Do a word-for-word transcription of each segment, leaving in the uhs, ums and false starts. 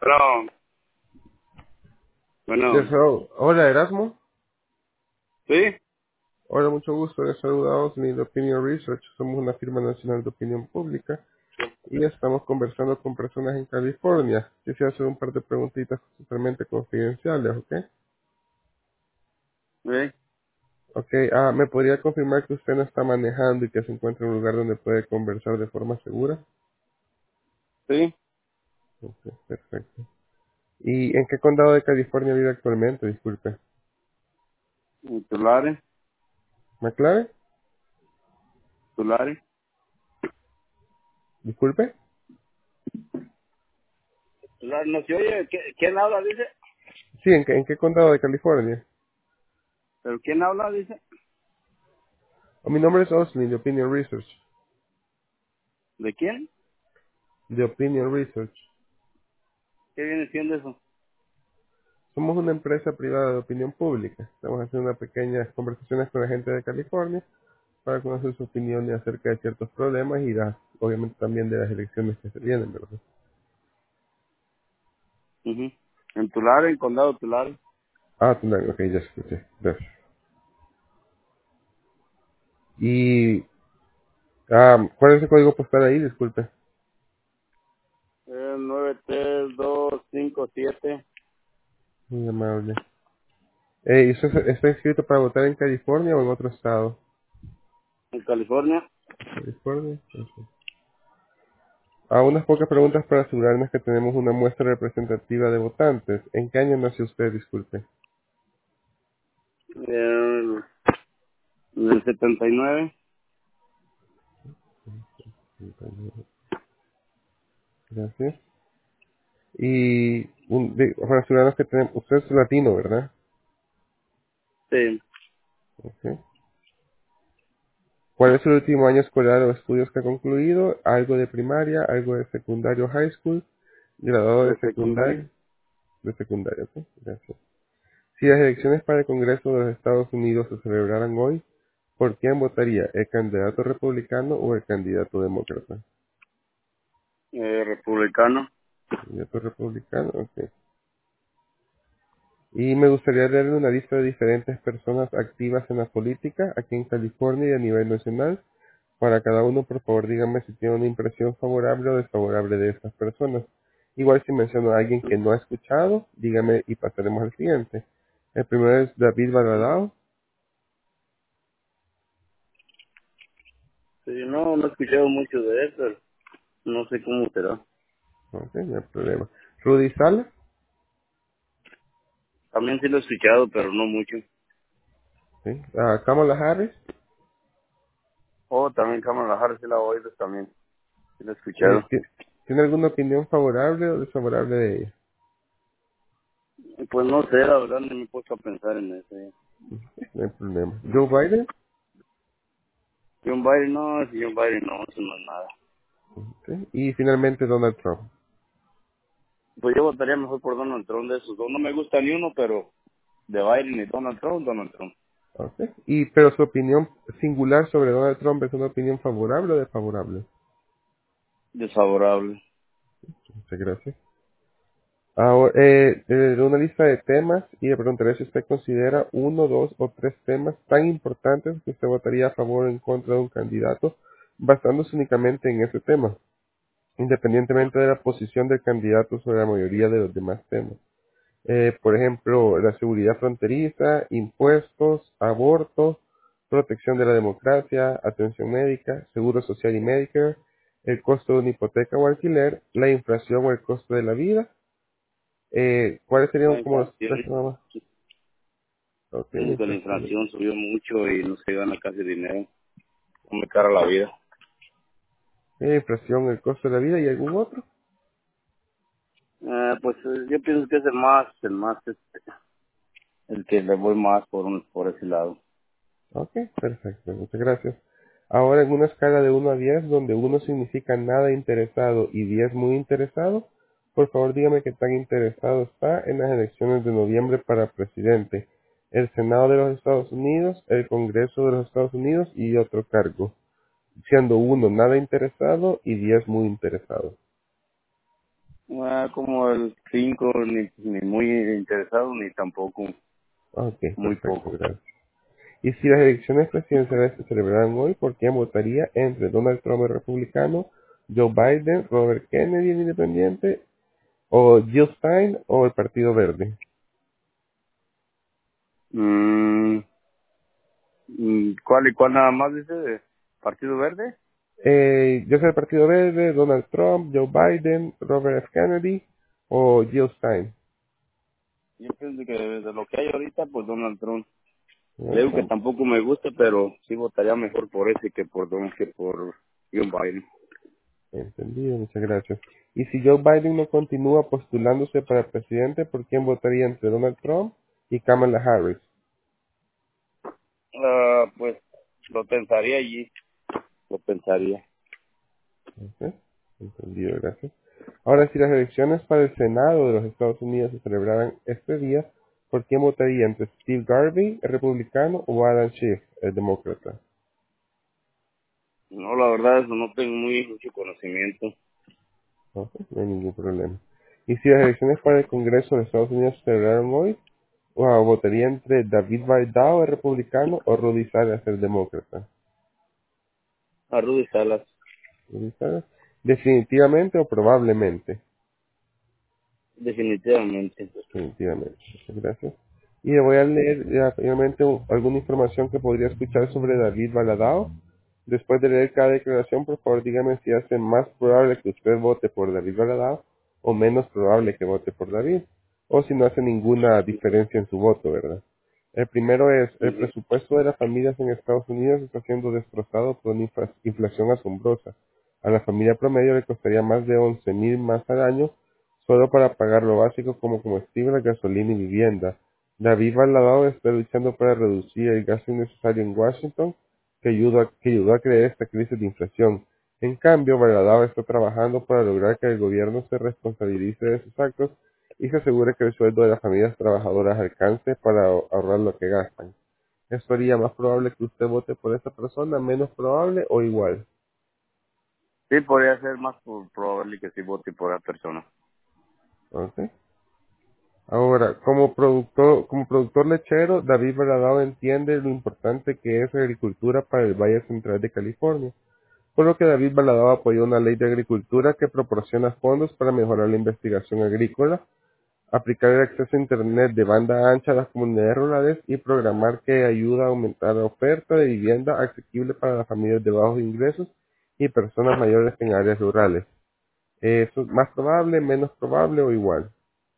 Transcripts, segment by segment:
Bueno, Yes, bueno, hello. Hola, Erasmo. ¿sí? Hola, mucho gusto. Les saludamos en The Opinion Research. Somos una firma nacional de opinión pública y estamos conversando con personas en California. Quisiera hacer un par de preguntitas totalmente confidenciales, ¿ok? ¿Sí? Ok, ah, ¿me podría confirmar que usted no está manejando y que se encuentra en un lugar donde puede conversar de forma segura? ¿Sí? Ok, perfecto. ¿Y en qué condado de California vive actualmente? Disculpe. Tulares, ¿McLaren? Tulares. Disculpe. Tulares, no se oye. ¿Qué- ¿Quién habla, dice? Sí, ¿en qué, en qué condado de California? ¿Pero quién habla, dice? Oh, mi nombre es Oslin, de Opinion Research. ¿De quién? De Opinion Research. ¿Qué viene siendo eso? Somos una empresa privada de opinión pública. Estamos haciendo unas pequeñas conversaciones con la gente de California para conocer su opinión acerca de ciertos problemas y las, obviamente también de las elecciones que se vienen, ¿verdad? Ujú. En Tulares, en Condado Tulares. Ah, tú no, ok, ya escuché. Gracias. Y, ah, ¿cuál es el código postal ahí? Disculpe. Eh, nueve tres dos cinco siete. Muy amable. Eh, ¿y usted está inscrito para votar en California o en otro estado? En California. California. Ok. Ah, unas pocas preguntas para asegurarnos que tenemos una muestra representativa de votantes. ¿En qué año nació usted? Disculpe. Eh, en el setenta y nueve. Gracias. Y un, de, para asegurarnos que tenemos, usted es latino, ¿verdad? Sí. Okay. ¿Cuál es el último año escolar o estudios que ha concluido? ¿Algo de primaria, algo de secundario, high school, graduado de De secundaria. secundaria? De secundaria, ok, gracias. Si las elecciones para el Congreso de los Estados Unidos se celebraran hoy, ¿por quién votaría? ¿El candidato republicano o el candidato demócrata? Eh, republicano. Candidato republicano, ok. Y me gustaría leerle una lista de diferentes personas activas en la política aquí en California y a nivel nacional. Para cada uno, por favor, dígame si tiene una impresión favorable o desfavorable de estas personas. Igual si menciono a alguien que no ha escuchado, dígame y pasaremos al siguiente. El primero es David Baradao. Sí, no, no he escuchado mucho de eso. No sé cómo será. Ok, no hay problema. Rudy Sala. También sí lo he escuchado, pero no mucho. ¿Sí? Ah, Kamala Harris. Oh, también Kamala Harris sí la he oído también. Sí lo he Eh, escuchado. ¿ti- ¿Tiene alguna opinión favorable o desfavorable de ella? Pues no sé, la verdad, no me he puesto a pensar en eso. ya. No hay problema. Joe Biden. John Biden, no, si John Biden no, eso no es nada. ¿Sí? Y finalmente Donald Trump. Pues yo votaría mejor por Donald Trump de esos dos. No me gusta ni uno, pero de Biden y Donald Trump, Donald Trump. Ok. Y, pero su opinión singular sobre Donald Trump es una opinión favorable o desfavorable. Desfavorable. Muchas gracias. Ahora, eh, de una lista de temas y le preguntaré si usted considera uno, dos o tres temas tan importantes que usted votaría a favor o en contra de un candidato, basándose únicamente en ese tema, independientemente de la posición del candidato sobre la mayoría de los demás temas. Eh, por ejemplo, la seguridad fronteriza, impuestos, aborto, protección de la democracia, atención médica, seguro social y Medicare, el costo de una hipoteca o alquiler, la inflación o el costo de la vida. Eh, ¿cuáles serían La como los inflación, tres temas? Ok, la como que la inflación, inflación subió mucho y no se gana casi dinero. Come cara la vida. la inflación, el costo de la vida y algún otro. Eh, pues eh, yo pienso que es el más, el más, este, el que le voy más por un, por ese lado. Ok, perfecto, muchas gracias. Ahora en una escala de uno a diez, donde uno significa nada interesado y diez muy interesado, por favor dígame qué tan interesado está en las elecciones de noviembre para presidente, el Senado de los Estados Unidos, el Congreso de los Estados Unidos y otro cargo, siendo uno nada interesado y diez muy interesado. Ah, como el cinco, ni, ni muy interesado, ni tampoco Ok, muy perfecto, poco. gracias. Y si las elecciones presidenciales se celebraran hoy, ¿por quién votaría entre Donald Trump, el republicano, Joe Biden, Robert Kennedy, el independiente, o Jill Stein, o el Partido Verde? Mm, mm, ¿Cuál y cuál nada más dice? ¿Partido Verde? Eh, yo soy el Partido Verde, Donald Trump, Joe Biden, Robert F. Kennedy, o Jill Stein. Yo pienso que de lo que hay ahorita, pues Donald Trump. Le Donald digo que Trump. tampoco me gusta, pero sí votaría mejor por ese que por Donald que por Joe Biden. Entendido, muchas gracias. Y si Joe Biden no continúa postulándose para presidente, ¿por quién votaría entre Donald Trump y Kamala Harris? Ah, pues lo pensaría allí, lo pensaría. Ok, entendido, gracias. Ahora, si las elecciones para el Senado de los Estados Unidos se celebraran este día, ¿por quién votaría entre Steve Garvey, el republicano, o Adam Schiff, el demócrata? No, la verdad, eso no tengo muy mucho conocimiento. Ok, no hay ningún problema. Y si las elecciones para el Congreso de Estados Unidos se celebraran hoy, wow, votaría entre David Baidao, el republicano, o Rudy Salas, el demócrata. A Rudy Salas. Rudy Salas, definitivamente o probablemente. Definitivamente. Definitivamente. Muchas gracias. Y le voy a leer ya, finalmente u- alguna información que podría escuchar sobre David Baladao. Después de leer cada declaración, por favor dígame si hace más probable que usted vote por David Baladao o menos probable que vote por David. O si no hace ninguna diferencia en su voto, ¿verdad? El primero es, el Ujú. presupuesto de las familias en Estados Unidos está siendo destrozado por una infla- inflación asombrosa. A la familia promedio le costaría más de once mil más al año solo para pagar lo básico como comestible, gasolina y vivienda. David Balladao está luchando para reducir el gasto innecesario en Washington que ayudó, a, que ayudó a crear esta crisis de inflación. En cambio, Balladao está trabajando para lograr que el gobierno se responsabilice de sus actos y se asegure que el sueldo de las familias trabajadoras alcance para ahor- ahorrar lo que gastan. ¿Eso haría más probable que usted vote por esa persona, menos probable o igual? Sí, podría ser más por- probable que sí vote por la persona. ¿Ok? Ahora, como productor, como productor lechero, David Baradao entiende lo importante que es la agricultura para el Valle Central de California, por lo que David Baladao apoyó una ley de agricultura que proporciona fondos para mejorar la investigación agrícola, aplicar el acceso a Internet de banda ancha a las comunidades rurales y programar que ayuda a aumentar la oferta de vivienda asequible para las familias de bajos ingresos y personas mayores en áreas rurales. ¿Eso es más probable, menos probable o igual?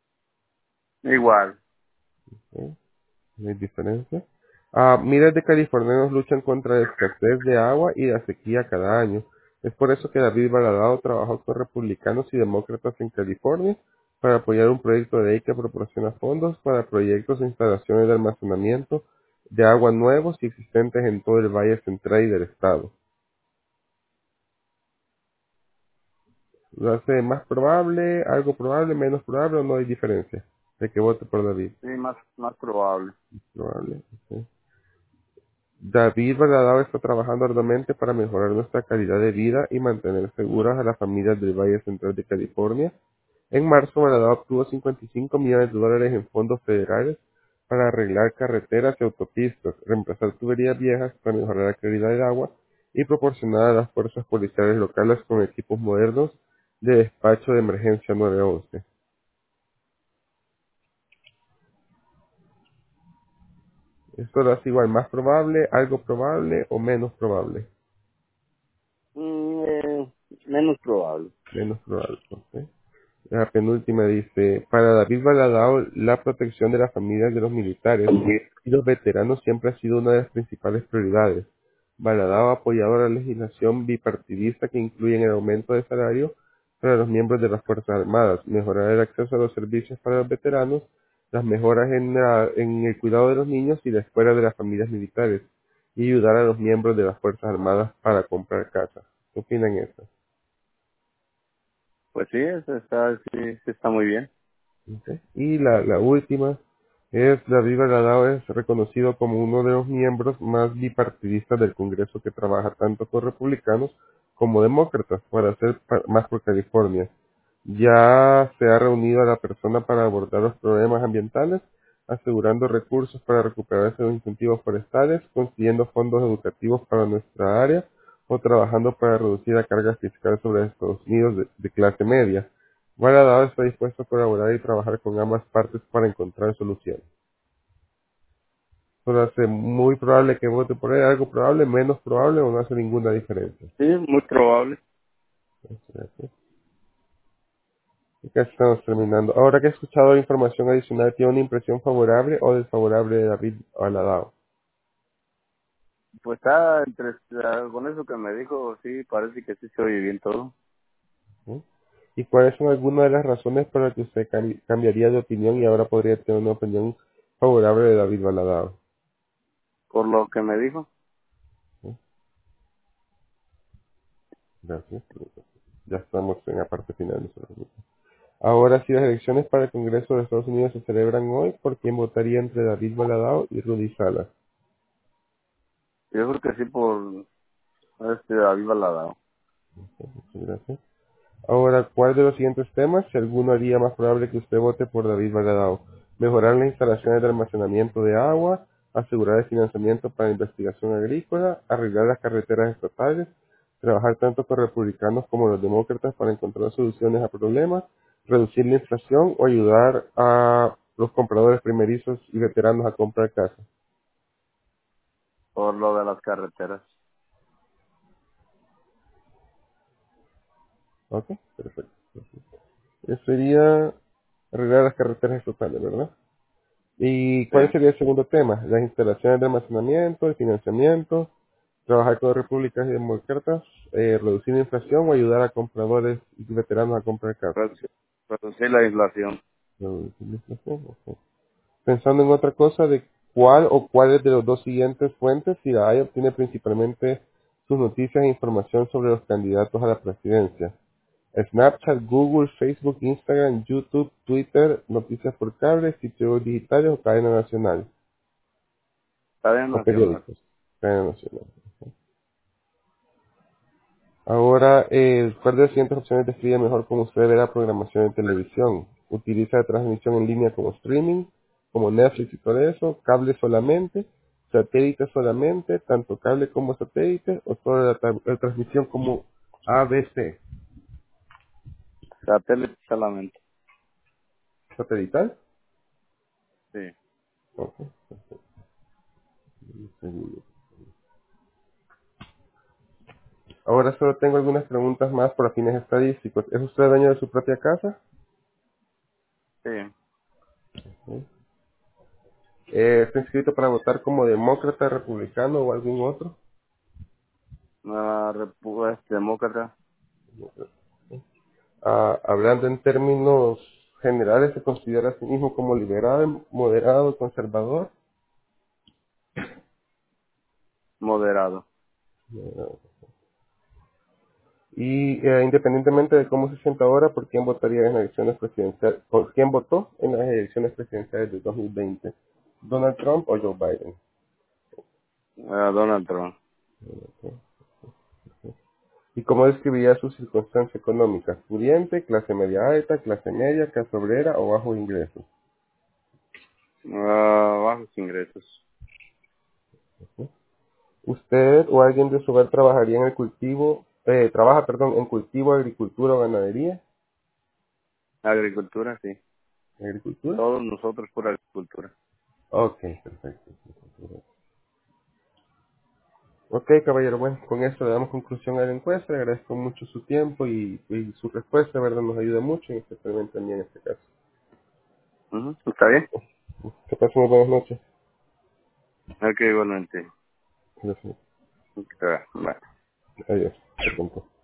Igual. ¿Sí? No hay diferencia. Ah, miles de californianos luchan contra la escasez de agua y la sequía cada año. Es por eso que David Baladao trabajó con republicanos y demócratas en California para apoyar un proyecto de ley que proporciona fondos para proyectos e instalaciones de almacenamiento de agua nuevos y existentes en todo el Valle Central y del estado. ¿Lo hace más probable, algo probable, menos probable o no hay diferencia de que vote por David? Sí, más, más probable. Probable. Ok. David Baladao está trabajando arduamente para mejorar nuestra calidad de vida y mantener seguras a las familias del Valle Central de California. En marzo, Baladao obtuvo cincuenta y cinco millones de dólares en fondos federales para arreglar carreteras y autopistas, reemplazar tuberías viejas para mejorar la calidad del agua y proporcionar a las fuerzas policiales locales con equipos modernos de despacho de emergencia nueve once. Esto lo hace igual más probable, algo probable o menos probable. Mm, eh, menos probable. Menos probable. ¿Ok? La penúltima dice, para David Baladao, la protección de las familias de los militares y los veteranos siempre ha sido una de las principales prioridades. Baladao ha apoyado la legislación bipartidista que incluye el aumento de salario para los miembros de las Fuerzas Armadas, mejorar el acceso a los servicios para los veteranos, las mejoras en, la- en el cuidado de los niños y la escuela de las familias militares, y ayudar a los miembros de las Fuerzas Armadas para comprar casas. ¿Qué opinan eso? Pues sí, eso está, sí, sí está muy bien. Ok. Y la, la última es David Baladao es reconocido como uno de los miembros más bipartidistas del Congreso que trabaja tanto con republicanos como demócratas para hacer pa- más por California. Ya se ha reunido a la persona para abordar los problemas ambientales, asegurando recursos para recuperar esos incentivos forestales, consiguiendo fondos educativos para nuestra área o trabajando para reducir la carga fiscal sobre Estados Unidos de, de clase media. Guardado está dispuesto a colaborar y trabajar con ambas partes para encontrar soluciones. Solo hace muy probable que vote por él, algo probable, menos probable o no hace ninguna diferencia. Sí, muy probable. Y casi estamos terminando. Ahora que he escuchado la información adicional, ¿tiene una impresión favorable o desfavorable de David Valadao? Pues está entre, ah, con eso que me dijo, sí, parece que sí se oye bien todo. ¿Sí? ¿Y cuáles son algunas de las razones por las que usted cam- cambiaría de opinión y ahora podría tener una opinión favorable de David Valadao? Por lo que me dijo, ¿Sí? Gracias. Ya estamos en la parte final de su pregunta. Ahora, si las elecciones para el Congreso de Estados Unidos se celebran hoy, ¿por quién votaría entre David Valadao y Rudy Salas? yo creo que sí por este David Baladao. Muchas gracias. Ahora, ¿cuál de los siguientes temas, si alguno, haría más probable que usted vote por David Valadao? Mejorar las instalaciones de almacenamiento de agua, asegurar el financiamiento para investigación agrícola, arreglar las carreteras estatales, trabajar tanto con republicanos como los demócratas para encontrar soluciones a problemas, reducir la inflación o ayudar a los compradores primerizos y veteranos a comprar casa. Por lo de las carreteras. Ok, perfecto. Eso sería arreglar las carreteras estatales, ¿verdad? ¿Y Sí, cuál sería el segundo tema? Las instalaciones de almacenamiento, el financiamiento, trabajar con repúblicas y demócratas, eh, reducir la inflación o ayudar a compradores y veteranos a comprar casas. reducir, reducir la inflación. Reducir la inflación, ok. Pensando en otra cosa, de cuál o cuáles de los dos siguientes fuentes, si la hay, obtiene principalmente sus noticias e información sobre los candidatos a la presidencia. Snapchat, Google, Facebook, Instagram, YouTube, Twitter, noticias por cable, sitios digitales o cadena nacional. Cadena O nacional. periódicos. Cadena nacional. Ahora, eh, ¿cuál de las siguientes opciones describe mejor cómo usted ve la programación en televisión? ¿Utiliza la transmisión en línea como streaming, como Netflix y todo eso? ¿Cable solamente? ¿Satélite solamente? ¿Tanto cable como satélite? ¿O toda la, tra- la transmisión como A B C? Satélite solamente. ¿Satelital? Sí. Ok. Un segundo. Ahora solo tengo algunas preguntas más por fines estadísticos. ¿Es usted dueño de su propia casa? Sí. Sí. Eh, ¿Está inscrito para votar como demócrata, republicano o algún otro? Uh, repu- este, demócrata. Ah, hablando en términos generales, ¿se considera a sí mismo como liberal, moderado, conservador? Moderado. Moderado. Y eh, independientemente de cómo se sienta ahora, ¿por quién votaría en las elecciones presidenciales? ¿Por quién votó en las elecciones presidenciales de dos mil veinte? ¿Donald Trump o Joe Biden? Uh, Donald Trump. ¿Y cómo describiría su circunstancia económica? ¿Pudiente, clase media alta, clase media, clase obrera o bajo ingresos? Uh, bajos ingresos. ¿Usted o alguien de su hogar trabajaría en el cultivo, eh, trabaja, perdón, en cultivo, agricultura o ganadería? Agricultura, sí. ¿Agricultura? Todos nosotros por agricultura. Ok, perfecto. Ok, caballero, bueno, con esto le damos conclusión a la encuesta. Le agradezco mucho su tiempo y, y su respuesta, ¿verdad? Nos ayuda mucho y especialmente también en este caso. Ujú. ¿Está bien? Que pasen muy buenas noches. Ok, igualmente. Gracias. Ok, bye. Adiós. Hasta pronto.